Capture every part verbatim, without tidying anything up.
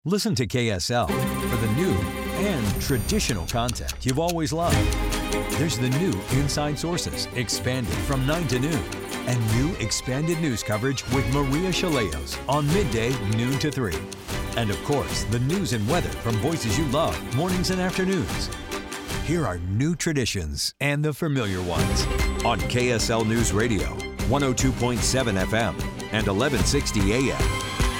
Listen to K S L for the new and traditional content you've always loved. There's the new Inside Sources, expanded from nine to noon, and new expanded news coverage with Maria Chaleos on midday, noon to three. And of course, the news and weather from voices you love, mornings and afternoons. Here are new traditions and the familiar ones on K S L News Radio, one oh two point seven F M and eleven sixty A M.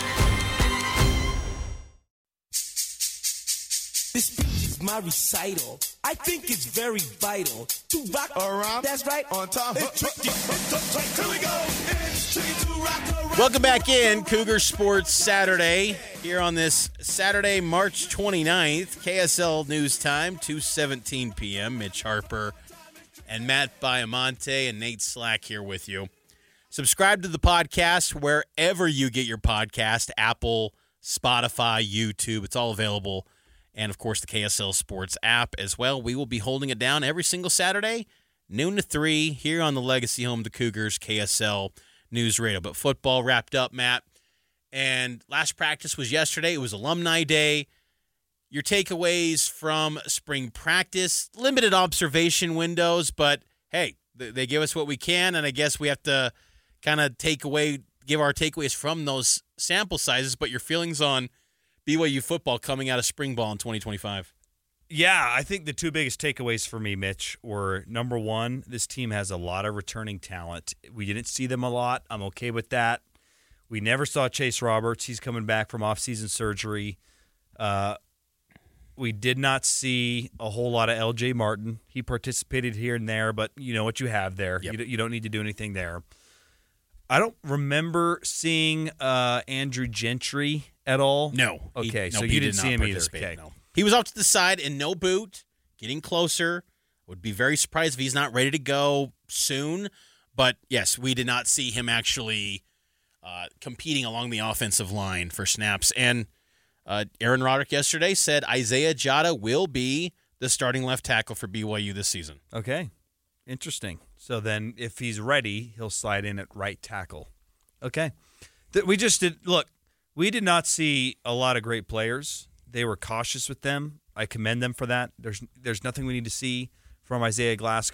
This speech is my recital. I think it's very vital to rock around. That's right. On time. It's tricky. Here we go. It's tricky to rock around. Welcome back in Cougar Sports Saturday here on this Saturday, March twenty-ninth. K S L News Time, two seventeen p.m. Mitch Harper and Matt Baiamonte and Nate Slack here with you. Subscribe to the podcast wherever you get your podcast, Apple, Spotify, YouTube. It's all available. And, of course, the K S L Sports app as well. We will be holding it down every single Saturday, noon to three, here on the legacy home of the Cougars, K S L News Radio. But football wrapped up, Matt. And last practice was yesterday. It was Alumni Day. Your takeaways from spring practice, limited observation windows, but, hey, they give us what we can, and I guess we have to kind of take away, give our takeaways from those sample sizes. But your feelings on B Y U football coming out of spring ball in twenty twenty-five. Yeah, I think the two biggest takeaways for me, Mitch, were, number one, this team has a lot of returning talent. We didn't see them a lot. I'm okay with that. We never saw Chase Roberts. He's coming back from off-season surgery. Uh, we did not see a whole lot of L J Martin. He participated here and there, but you know what you have there. Yep. You, you don't need to do anything there. I don't remember seeing uh, Andrew Gentry at all. No. Okay, he, so no, you he didn't did see not him either. participate, Okay. no. He was off to the side in no boot, getting closer. Would be very surprised if he's not ready to go soon. But, yes, we did not see him actually uh, competing along the offensive line for snaps. And uh, Aaron Roderick yesterday said Isaiah Jada will be the starting left tackle for B Y U this season. Okay, interesting. So then if he's ready, he'll slide in at right tackle. Okay. Th- we just did – look, we did not see a lot of great players. They were cautious with them. I commend them for that. There's there's nothing we need to see from Isaiah Glasgow.